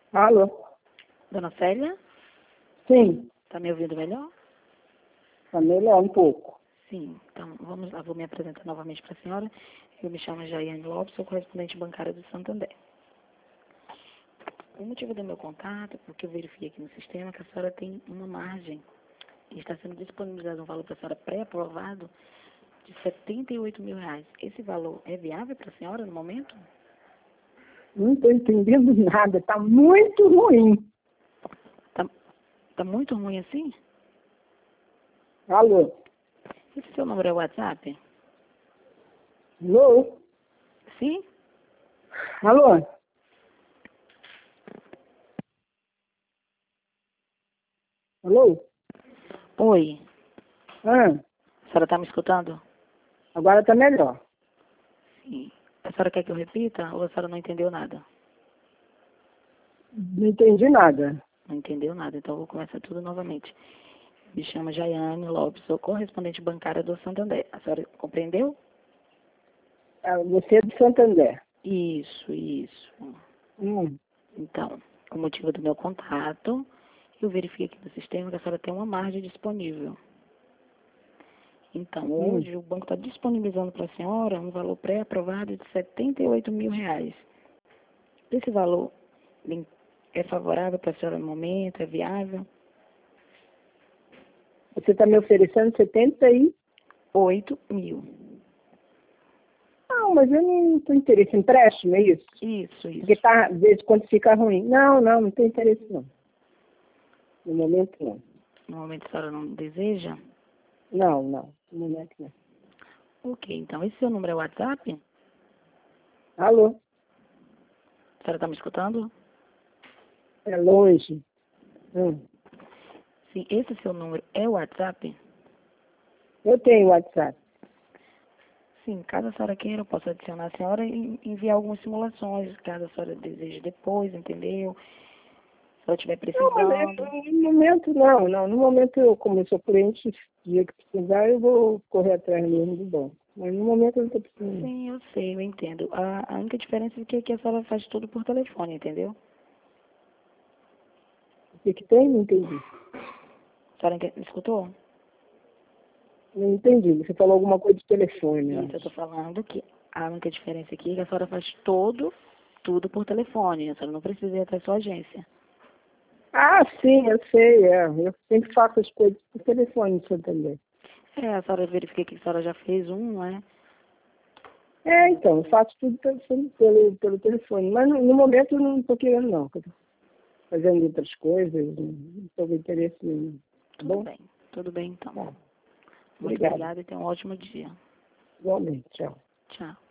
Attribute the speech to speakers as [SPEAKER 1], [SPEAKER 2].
[SPEAKER 1] Alô?
[SPEAKER 2] Dona Célia,
[SPEAKER 1] Sim,
[SPEAKER 2] tá me ouvindo melhor?
[SPEAKER 1] tá melhor um pouco.
[SPEAKER 2] Sim, então vamos lá, vou me apresentar novamente para a senhora. Eu me chamo Jaiane Lopes, sou correspondente bancária do Santander. O motivo do meu contato é porque eu verifiquei aqui no sistema que a senhora tem uma margem e está sendo disponibilizado um valor para a senhora pré-aprovado de R$ 78.000. Esse valor é viável para a senhora no momento?
[SPEAKER 1] Não estou entendendo nada, tá muito ruim.
[SPEAKER 2] Tá muito ruim assim?
[SPEAKER 1] Alô?
[SPEAKER 2] Esse seu número é o WhatsApp?
[SPEAKER 1] Alô?
[SPEAKER 2] Sim?
[SPEAKER 1] Alô? Alô?
[SPEAKER 2] Oi,
[SPEAKER 1] Ah,
[SPEAKER 2] a senhora está me escutando?
[SPEAKER 1] agora tá melhor.
[SPEAKER 2] Sim. A senhora quer que eu repita ou a senhora não entendeu nada?
[SPEAKER 1] Não entendi nada.
[SPEAKER 2] Não entendeu nada, então eu vou começar tudo novamente. Me chamo Jaiane Lopes, sou correspondente bancária do Santander. A senhora compreendeu?
[SPEAKER 1] Ah, você é do Santander.
[SPEAKER 2] Isso.
[SPEAKER 1] Hum,
[SPEAKER 2] Então, o motivo do meu contato, eu verifiquei aqui no sistema que a senhora tem uma margem disponível. Então,
[SPEAKER 1] hum.
[SPEAKER 2] hoje o banco está disponibilizando para a senhora um valor pré-aprovado de R$ 78.000. Esse valor é favorável para a senhora no momento? É viável?
[SPEAKER 1] Você está me oferecendo 70 aí?
[SPEAKER 2] 8.000.
[SPEAKER 1] Não, mas eu não tenho interesse. Empréstimo, é isso?
[SPEAKER 2] Isso.
[SPEAKER 1] Porque tá, às vezes, quando fica ruim. Não tenho interesse, não. No momento, não.
[SPEAKER 2] No momento a senhora não deseja?
[SPEAKER 1] Não. No momento, não.
[SPEAKER 2] Ok, então esse seu número é o WhatsApp?
[SPEAKER 1] Alô?
[SPEAKER 2] A senhora está me escutando?
[SPEAKER 1] É longe.
[SPEAKER 2] Sim, esse seu número é o WhatsApp?
[SPEAKER 1] Eu tenho WhatsApp.
[SPEAKER 2] Sim, caso a senhora queira, eu posso adicionar a senhora e enviar algumas simulações, caso a senhora deseje depois, entendeu? Se ela estiver
[SPEAKER 1] Não, mas
[SPEAKER 2] precisando.
[SPEAKER 1] no momento não. No momento eu, como eu sou cliente, se dia que precisar, eu vou correr atrás mesmo do banco. Mas no momento eu não estou precisando.
[SPEAKER 2] Sim, eu sei, eu entendo. A única diferença é que aqui a senhora faz tudo por telefone, entendeu?
[SPEAKER 1] O que tem? Não entendi.
[SPEAKER 2] A senhora escutou?
[SPEAKER 1] Não entendi. Você falou alguma coisa de telefone, eu
[SPEAKER 2] Isso, eu estou
[SPEAKER 1] acho.
[SPEAKER 2] falando que a única diferença aqui é que a senhora faz tudo por telefone. A senhora não precisa ir até a sua agência.
[SPEAKER 1] Ah, sim, eu sei. Eu sempre faço as coisas por telefone no Santander.
[SPEAKER 2] A senhora verifica que a senhora já fez um, não é?
[SPEAKER 1] Então, eu faço tudo pelo telefone. Mas no momento eu não estou querendo, não. Eu tô fazendo outras coisas, não estou com interesse nenhum. Tá bom?
[SPEAKER 2] Tudo bem então.
[SPEAKER 1] Bom,
[SPEAKER 2] Muito
[SPEAKER 1] obrigado.
[SPEAKER 2] obrigada e tenha um ótimo dia.
[SPEAKER 1] Igualmente, tchau.
[SPEAKER 2] Tchau.